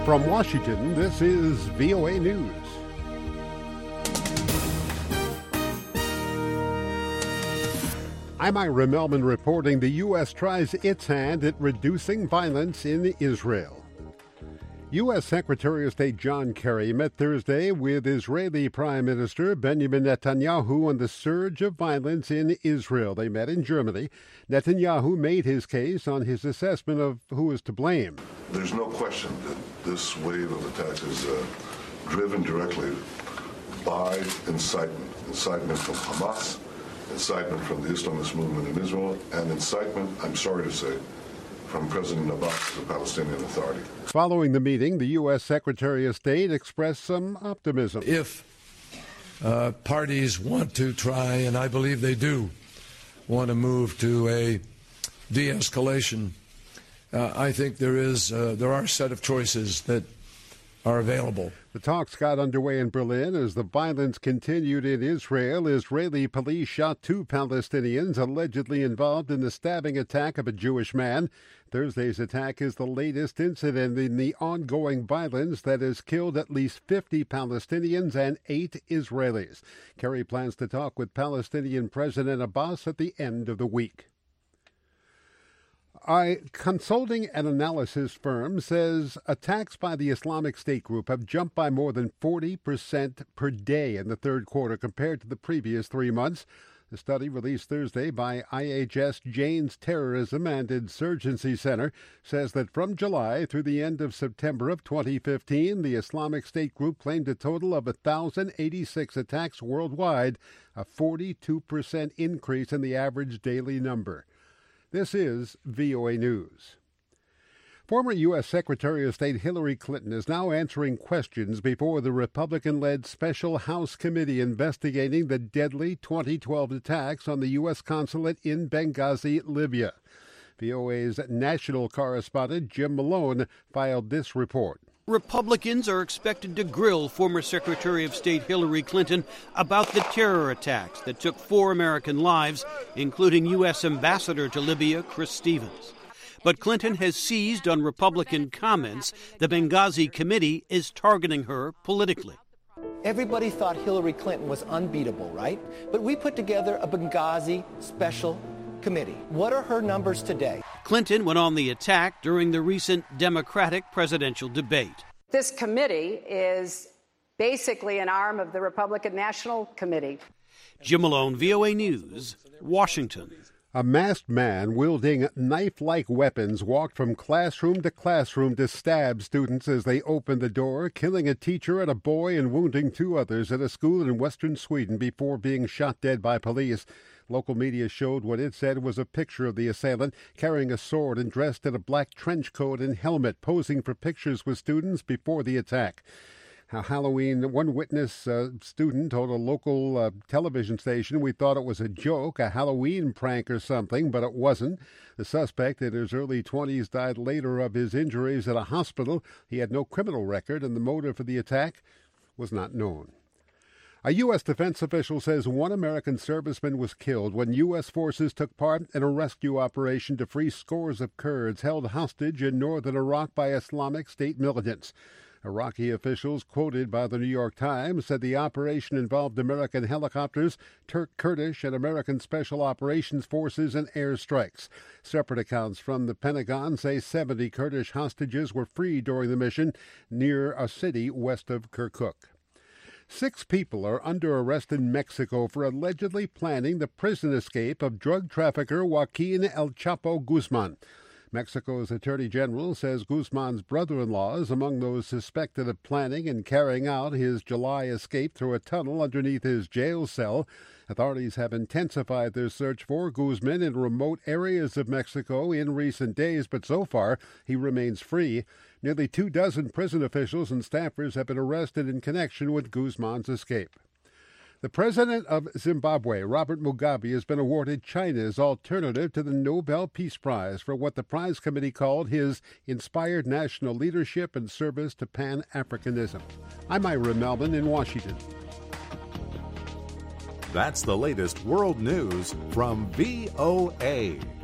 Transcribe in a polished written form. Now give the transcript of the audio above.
From Washington, this is VOA News. I'm Ira Melman reporting the U.S. tries its hand at reducing violence in Israel. U.S. Secretary of State John Kerry met Thursday with Israeli Prime Minister Benjamin Netanyahu on the surge of violence in Israel. They met in Germany. Netanyahu made his case on his assessment of who is to blame. There's no question that this wave of attacks is driven directly by incitement. Incitement from Hamas, incitement from the Islamist movement in Israel, and incitement, I'm sorry to say, from President Abbas, the Palestinian Authority. Following the meeting, the U.S. Secretary of State expressed some optimism. If parties want to try, and I believe they do, want to move to a de-escalation, I think there are a set of choices that are available. The talks got underway in Berlin as the violence continued in Israel. Israeli police shot 2 Palestinians allegedly involved in the stabbing attack of a Jewish man. Thursday's attack is the latest incident in the ongoing violence that has killed at least 50 Palestinians and 8 Israelis. Kerry plans to talk with Palestinian President Abbas at the end of the week. A consulting and analysis firm says attacks by the Islamic State group have jumped by more than 40% per day in the third quarter compared to the previous 3 months. The study released Thursday by IHS Jane's Terrorism and Insurgency Center says that from July through the end of September of 2015, the Islamic State group claimed a total of 1,086 attacks worldwide, a 42% increase in the average daily number. This is VOA News. Former U.S. Secretary of State Hillary Clinton is now answering questions before the Republican-led Special House Committee investigating the deadly 2012 attacks on the U.S. consulate in Benghazi, Libya. VOA's national correspondent Jim Malone filed this report. Republicans are expected to grill former Secretary of State Hillary Clinton about the terror attacks that took 4 American lives, including U.S. Ambassador to Libya, Chris Stevens. But Clinton has seized on Republican comments the Benghazi committee is targeting her politically. Everybody thought Hillary Clinton was unbeatable, right? But we put together a Benghazi special committee. What are her numbers today? Clinton went on the attack during the recent Democratic presidential debate. This committee is basically an arm of the Republican National Committee. Jim Malone, VOA News, Washington. A masked man wielding knife-like weapons walked from classroom to stab students as they opened the door, killing a teacher and a boy and wounding 2 others at a school in western Sweden before being shot dead by police. Local media showed what it said was a picture of the assailant carrying a sword and dressed in a black trench coat and helmet, posing for pictures with students before the attack. Halloween, one witness student told a local television station, "We thought it was a joke, a Halloween prank or something, but it wasn't." The suspect in his early 20s died later of his injuries at a hospital. He had no criminal record, and the motive for the attack was not known. A U.S. defense official says 1 American serviceman was killed when U.S. forces took part in a rescue operation to free scores of Kurds held hostage in northern Iraq by Islamic State militants. Iraqi officials quoted by the New York Times said the operation involved American helicopters, Kurdish and American Special Operations Forces, and airstrikes. Separate accounts from the Pentagon say 70 Kurdish hostages were freed during the mission near a city west of Kirkuk. 6 people are under arrest in Mexico for allegedly planning the prison escape of drug trafficker Joaquin El Chapo Guzman. Mexico's Attorney General says Guzman's brother-in-law is among those suspected of planning and carrying out his July escape through a tunnel underneath his jail cell. Authorities have intensified their search for Guzman in remote areas of Mexico in recent days, but so far he remains free. Nearly 24 prison officials and staffers have been arrested in connection with Guzman's escape. The president of Zimbabwe, Robert Mugabe, has been awarded China's alternative to the Nobel Peace Prize for what the prize committee called his inspired national leadership and service to Pan-Africanism. I'm Ira Melman in Washington. That's the latest world news from VOA.